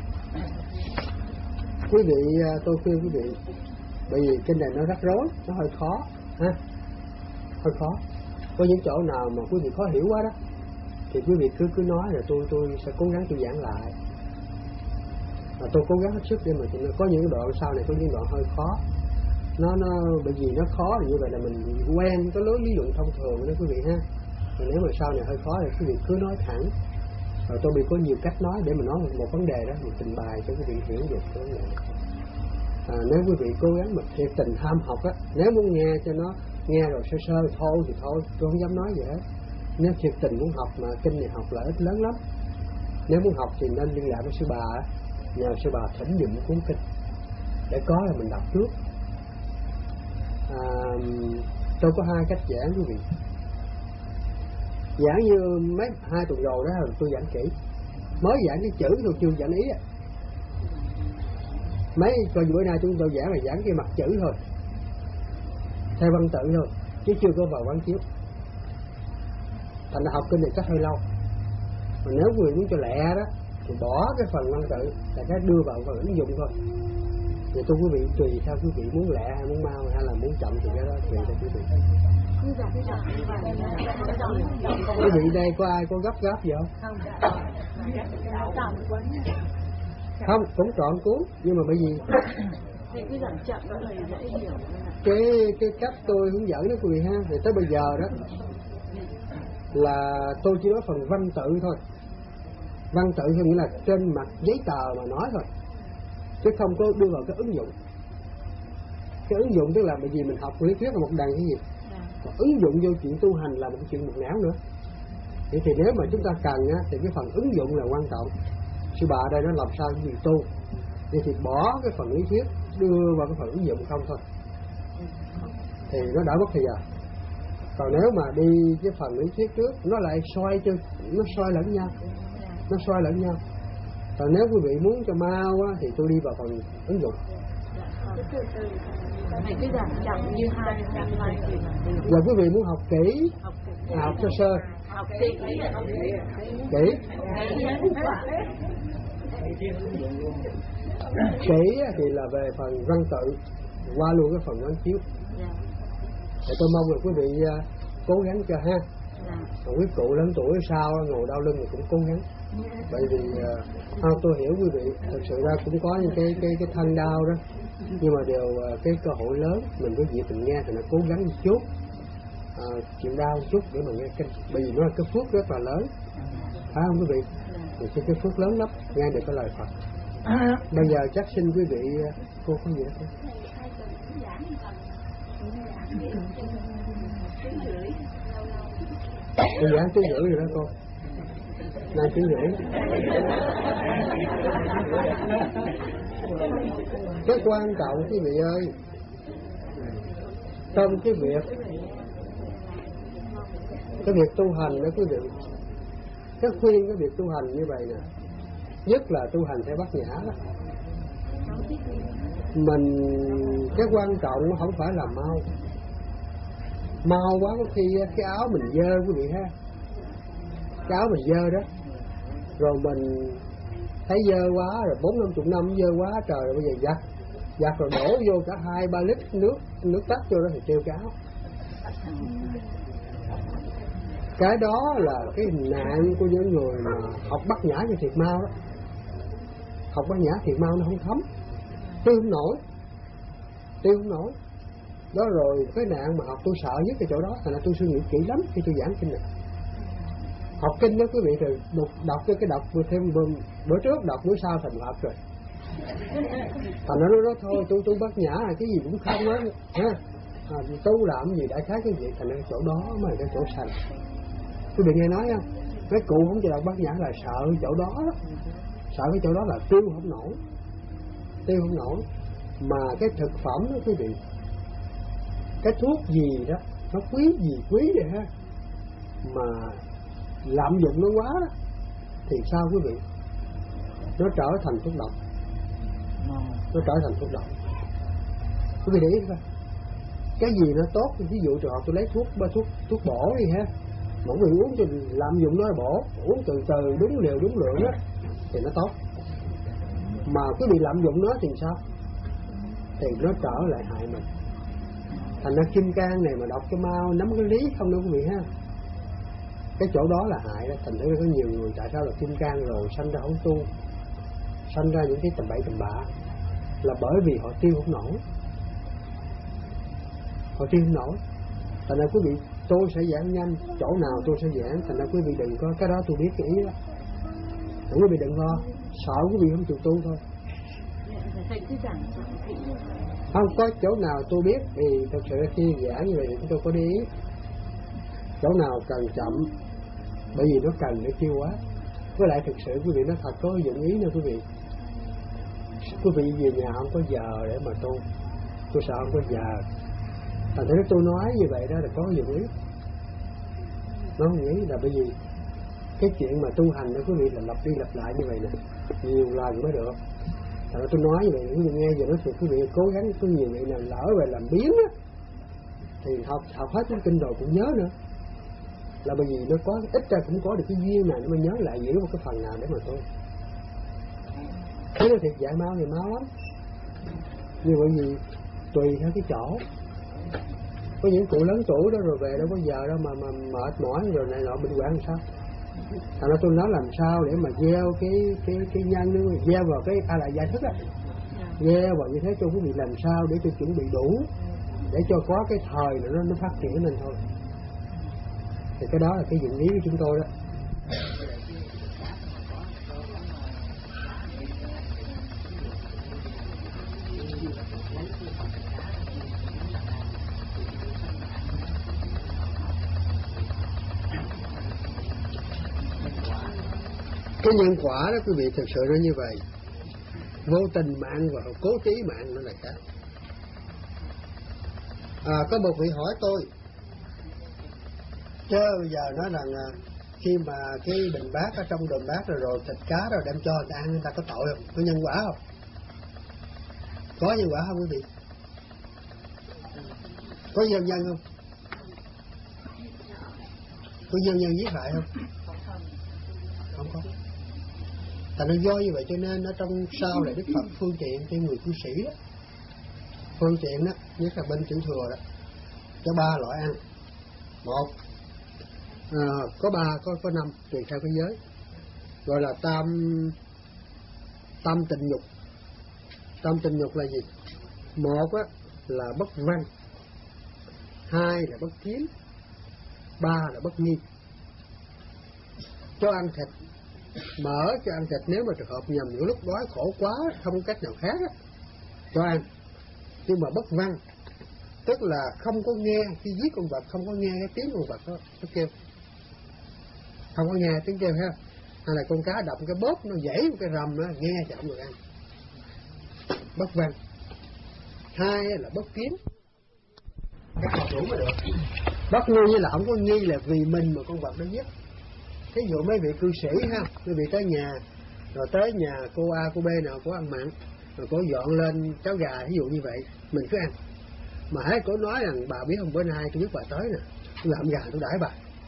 quý vị, tôi khuyên quý vị, bởi vì kinh này nó rắc rối, nó hơi khó ha, hơi khó. Có những chỗ nào mà quý vị khó hiểu quá đó thì quý vị cứ cứ nói rồi tôi tôi sẽ cố gắng tôi giảng lại. Và tôi cố gắng hết sức để mà có những đoạn sau này có những đoạn hơi khó. Nó nó bởi vì nó khó là như vậy là mình quen cái lối lý luận thông thường đó quý vị ha. Và nếu mà sau này hơi khó thì quý vị cứ nói thẳng. Rồi tôi bị có nhiều cách nói để mà nói một vấn đề đó, mình trình bày cho quý vị hiểu được cái vấn đề. À, nếu quý vị cố gắng mà thiệt tình ham học á, nếu muốn nghe cho nó nghe rồi sơ sơ thôi thì thôi, tôi không dám nói vậy hết. Nếu thiệt tình muốn học mà kinh này học lợi ích lớn lắm. Nếu muốn học thì nên liên lạc với sư bà, nhờ sư bà thỉnh dùm cuốn kinh để có là mình đọc trước. À, tôi có hai cách giảng quý vị. Giảng như mấy hai tuần rồi đó tôi giảng kỹ, mới giảng cái chữ thôi chưa giảng ý. Mấy coi bữa nay chúng tôi giảng là giảng cái mặt chữ thôi, theo văn tự thôi, chứ chưa có vào quán chiếu. Thành ra học kinh này chắc hơi lâu. Mà nếu quý vị muốn cho lẹ đó thì bỏ cái phần văn tự, là cái đưa vào phần ứng dụng thôi. Thì tôi quý vị tùy theo quý vị muốn lẹ hay muốn mau hay là muốn chậm thì cái đó tùy theo quý vị. Quý vị đây có ai có gấp gáp gì không? Không, cũng trọn cuốn, nhưng mà bởi vì thì cái giảng chậm đó là dễ hiểu. cái cái cách tôi hướng dẫn đó quý vị ha, thì tới bây giờ đó là tôi chỉ nói phần văn tự thôi. Văn tự thì nghĩa là trên mặt giấy tờ mà nói thôi, chứ không có đưa vào cái ứng dụng. Cái ứng dụng tức là bởi vì mình học lý thuyết là một đằng cái gì, còn ứng dụng vô chuyện tu hành là một chuyện một nẻo nữa. Thì, thì nếu mà chúng ta cần á, thì cái phần ứng dụng là quan trọng. Sư bà đây nó làm sao cái việc tu, vậy thì bỏ cái phần lý thuyết đưa vào cái phần ứng dụng không thôi, thì nó đã mất thời giờ. Còn nếu mà đi cái phần lý thuyết trước, nó lại xoay cho nó xoay lẫn nhau, nó xoay lẫn nhau. Còn nếu quý vị muốn cho mau á, thì tôi đi vào phần ứng dụng. Này cái giảng chậm như hai năm nay thì Giờ quý vị muốn học kỹ, học học sơ sơ, học kỹ kỹ, kỹ thì là về phần văn tự, qua luôn cái phần quán chiếu. Để tôi mong là quý vị cố gắng cho ha. Còn quý cụ lớn tuổi sao ngồi đau lưng thì cũng cố gắng. Bởi vì uh, tôi hiểu quý vị, thực sự ra cũng có những cái cái cái thân đau đó, nhưng mà đều uh, cái cơ hội lớn mình có dịp mình nghe thì nó cố gắng một chút, uh, chịu đau một chút để mà nghe kinh, bởi vì nó là cái phước rất là lớn, phải không quý vị? Thì cái, cái phước lớn lắm, nghe được cái lời Phật. Bây giờ chắc xin quý vị, uh, cô có gì đó không? Bây giờ ăn tiếng rưỡi rồi đó cô. Nay tiếng rưỡi. Cái quan trọng quý vị ơi, trong cái việc cái việc tu hành đó quý vị, cái khuyên cái việc tu hành như vậy nè, nhất là tu hành theo bát nhã đó, mình cái quan trọng không phải là mau mau quá, có khi cái áo mình dơ quý vị ha, cái áo mình dơ đó, rồi mình thấy dơ quá, rồi bốn năm chục năm dơ quá trời, rồi bây giờ giặt giặt rồi đổ vô cả hai ba lít nước nước tắt vô đó thì treo cái áo. Cái đó là cái nạn của những người mà học bát nhã cho thiệt mau đó. Học bát nhã thiệt mau nó không thấm, tiêu không nổi, tiêu không nổi. Đó rồi cái nạn mà học tôi sợ nhất cái chỗ đó, thành ra tôi suy nghĩ kỹ lắm khi tôi giảng kinh này. Học kinh đó quý vị thì đọc, đọc cái đọc thêm bữa, bữa trước đọc bữa sau thành Phật rồi. Thành ra nó nói thôi tôi tu bát nhã cái gì cũng không á, ha. À, tu làm gì đã khác cái gì, thành ra chỗ đó mới là cái chỗ sành. Quý vị nghe nói không? Mấy cụ không cho đọc bát nhã là sợ chỗ đó, đó. Sợ cái chỗ đó là tiêu không nổi, tiêu không nổi. Mà cái thực phẩm đó quý vị, cái thuốc gì đó nó quý gì quý vậy ha, mà lạm dụng nó quá đó, thì sao quý vị? Nó trở thành thuốc độc, nó trở thành thuốc độc. Quý vị để ý coi, cái gì nó tốt, ví dụ trường hợp tôi lấy thuốc thuốc thuốc bổ đi ha, mỗi người uống cho lạm dụng nó là bổ, uống từ từ đúng liều đúng lượng á thì nó tốt. Mà quý vị lạm dụng nó thì sao? Thì nó trở lại hại mình. Thành ra kim cang này mà đọc cho mau nắm cái lý không đâu quý vị ha. Cái chỗ đó là hại đó. Thành ra có nhiều người tại sao là kim cang rồi sanh ra không tu, sanh ra những cái tầm bậy tầm bạ, là bởi vì họ tiêu không nổi, họ tiêu không nổi. Thành ra quý vị, tôi sẽ giảng nhanh, chỗ nào tôi sẽ giảng, thành ra quý vị đừng có cái đó tôi biết cái ý đó, quý vị đừng lo, sợ quý vị không chịu tu thôi. Không có chỗ nào tôi biết thì thực sự khi giảng như vậy thì tôi có đi ý. Chỗ nào cần chậm, bởi vì nó cần để tiêu hóa. Với lại thực sự quý vị nó thật có dụng ý nữa quý vị. Quý vị về nhà không có giờ để mà tu, tôi sợ không có giờ. Thành thế tôi nói như vậy đó là có dụng ý. Nó dụng ý là bởi vì cái chuyện mà tu hành đó quý vị là lặp đi lặp lại như vậy nè, nhiều lần mới được. Tại tôi nói như vậy, quý vị nghe giờ nói chuyện quý vị cố gắng có nhiều vị nào lỡ về làm biến á, thì học học hết cái kinh rồi cũng nhớ nữa. Là bởi vì nó có ít ra cũng có được cái duyên này nó mới nhớ lại giữ một cái phần nào để mà tu. Thế nó thiệt giải máu thì máu lắm. Nhưng bởi vì tùy theo cái chỗ. Có những cụ lớn tuổi đó rồi về đâu có giờ đâu mà mà mệt mỏi rồi này nọ bệnh hoạn làm sao? Thành ra tôi nói làm sao để mà gieo cái cái cái nhân nó gieo vào cái a lại giải thức á, gieo vào như thế cho quý vị làm sao để cho chuẩn bị đủ để cho có cái thời nó nó phát triển lên thôi. Thì cái đó là cái dụng ý của chúng tôi đó. Cái nhân quả đó quý vị thực sự nó như vậy. Vô tình mạng và cố trí mạng nó là khác. À, có một vị hỏi tôi, chứ bây giờ nói rằng à, khi mà cái bình bát ở trong đùm bát rồi, rồi thịt cá rồi đem cho người ta ăn, người ta có tội không? Có nhân quả không? Có nhân quả không quý vị? Có nhân nhân không? Có nhân nhân giết hại không? Không có. Thành nó do như vậy cho nên ở trong sau này Đức Phật phương tiện cho người cư sĩ đó, phương tiện đó, nhất là bên tiểu thừa đó, có ba loại ăn. Một, à, có ba, có có năm tùy theo cái giới, gọi là tam tam tình nhục. Tam tình nhục là gì? Một á, là bất văn, hai là bất kiến, ba là bất nghi. Cho ăn thịt, mở cho ăn thịt nếu mà trường hợp nhầm những lúc đói khổ quá không có cách nào khác á, cho ăn. Nhưng mà bất văn tức là không có nghe, khi giết con vật không có nghe cái tiếng con vật đó nó kêu, không có nghe tiếng kêu ha, hay là con cá đập cái bóp nó dãy một cái rầm đó nghe thì không được ăn. Bất văn. Hai là bất kiến, cái học đủ mới được. Bất nghi là không có nghi là vì mình mà con vật nó giết. Ví dụ mấy vị cư sĩ ha, mấy vị tới nhà, rồi tới nhà cô A, cô B nào có ăn mặn, rồi cô dọn lên cháo gà, ví dụ như vậy, mình cứ ăn. Mà hãy cô nói rằng bà biết không, bữa nay tôi biết bà tới nè, tôi làm gà tôi đãi bà.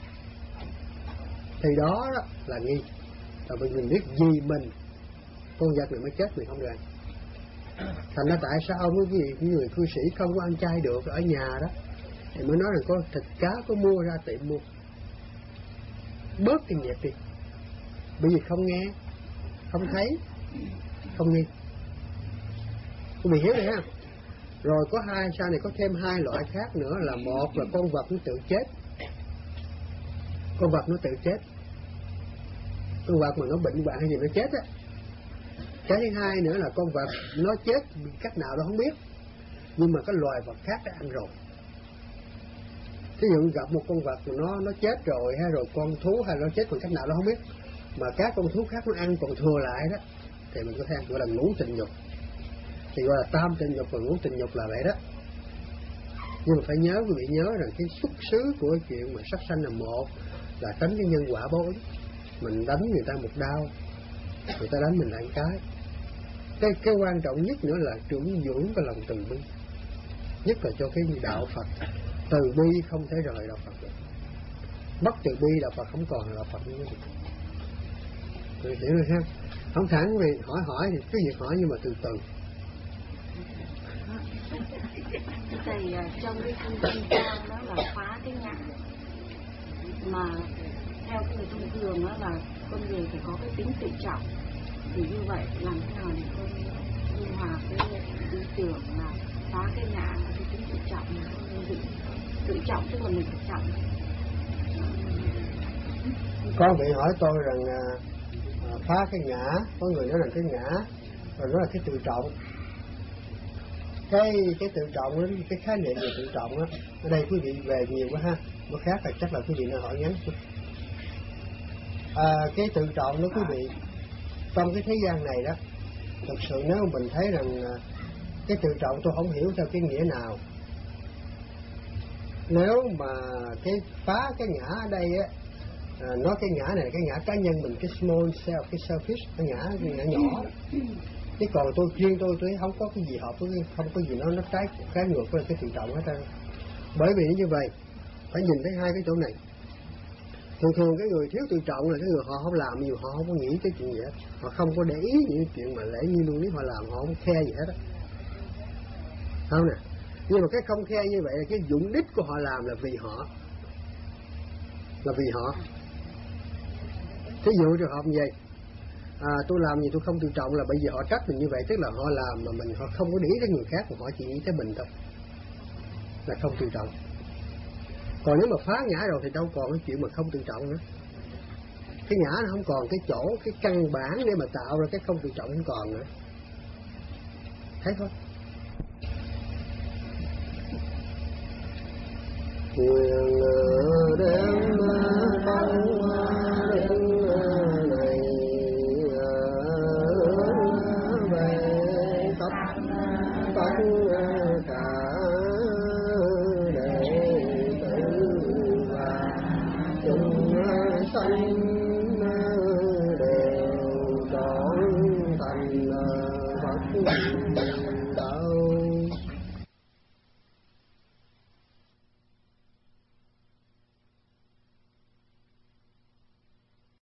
Thì đó, đó là nghi. Tại vì mình biết vì mình, con vật này mới chết mình không được ăn. Thành ra tại sao mấy vị người cư sĩ không có ăn chay được ở nhà đó, thì mới nói rằng có thịt cá có mua ra tiệm mua. Bớt cái nghiệp đi, bởi vì không nghe, không thấy, không nghe. Quý vị hiểu rồi ha. Rồi có hai, sau này có thêm hai loại khác nữa, là một là con vật nó tự chết, con vật nó tự chết, con vật mà nó bệnh hoạn hay gì nó chết á. Cái thứ hai nữa là con vật nó chết cách nào đó không biết, nhưng mà cái loài vật khác đã ăn rồi. Ví dụ gặp một con vật mà nó nó chết rồi, hay rồi con thú hay nó chết bằng cách nào đó không biết, mà các con thú khác nó ăn còn thừa lại đó, thì mình có thể ăn, gọi là ngũ tình dục. Thì gọi là tam tình dục và ngũ tình dục là vậy đó. Nhưng mà phải nhớ, quý vị nhớ rằng cái xuất xứ của chuyện mà sát sanh là một là tránh cái nhân quả báo ứng. Mình đánh người ta một đau, người ta đánh mình lại một cái. Cái cái quan trọng nhất nữa là trưởng dưỡng cái lòng từ bi, nhất là cho cái đạo Phật. Từ bi không thể rời đạo Phật được. Mất từ bi đạo Phật không còn là đạo Phật nữa. Người hiểu rồi ha. Không thẳng vì hỏi hỏi thì cứ việc hỏi nhưng mà từ từ. Thầy trong cái kinh kinh trang đó là phá cái ngã, mà theo cái người thông thường đó là con người phải có cái tính tự trọng. Thì như vậy làm thế nào để con dung hòa cái tư tưởng là phá cái ngã và cái tính tự trọng này, tự, tự trọng tức là mình tự trọng. Có vị hỏi tôi rằng à, phá cái ngã, có người nói rằng cái ngã, rồi đó là cái tự trọng. Cái cái tự trọng đó, cái khái niệm về tự trọng đó, ở đây quý vị về nhiều quá ha, nó khác là chắc là quý vị nên hỏi ngắn. À, cái tự trọng đó quý vị, trong cái thế gian này đó, thực sự nếu mình thấy rằng cái tự trọng tôi không hiểu theo cái nghĩa nào. Nếu mà cái phá cái ngã ở đây á, à, nói cái ngã này là cái ngã cá nhân mình, cái small self, cái selfish, cái ngã cái ngã nhỏ. Chứ còn tôi riêng tôi tôi không có cái gì hợp với, không có gì nó nó trái trái ngược với cái tự trọng hết trơn. Bởi vì như vậy phải nhìn thấy hai cái chỗ này. Thường thường cái người thiếu tự trọng là cái người họ không làm nhiều, họ không có nghĩ tới chuyện gì hết, họ không có để ý những chuyện mà lễ nghi luôn, nếu họ làm họ không khe gì hết á, không nè. Nhưng mà cái không khe như vậy là cái dụng đích của họ làm là vì họ, là vì họ. Thí dụ trường hợp như vậy, à, tôi làm gì tôi không tự trọng là bởi vì họ trách mình như vậy, tức là họ làm mà mình họ không có để ý tới người khác, mà họ chỉ nghĩ tới mình thôi, là không tự trọng. Còn nếu mà phá ngã rồi thì đâu còn cái chuyện mà không tự trọng nữa. Cái ngã nó không còn cái chỗ, cái căn bản để mà tạo ra cái không tự trọng không còn nữa. Thấy không? Quyền đem bóng đến này về tất tất cả sanh đều trọn thành Phật.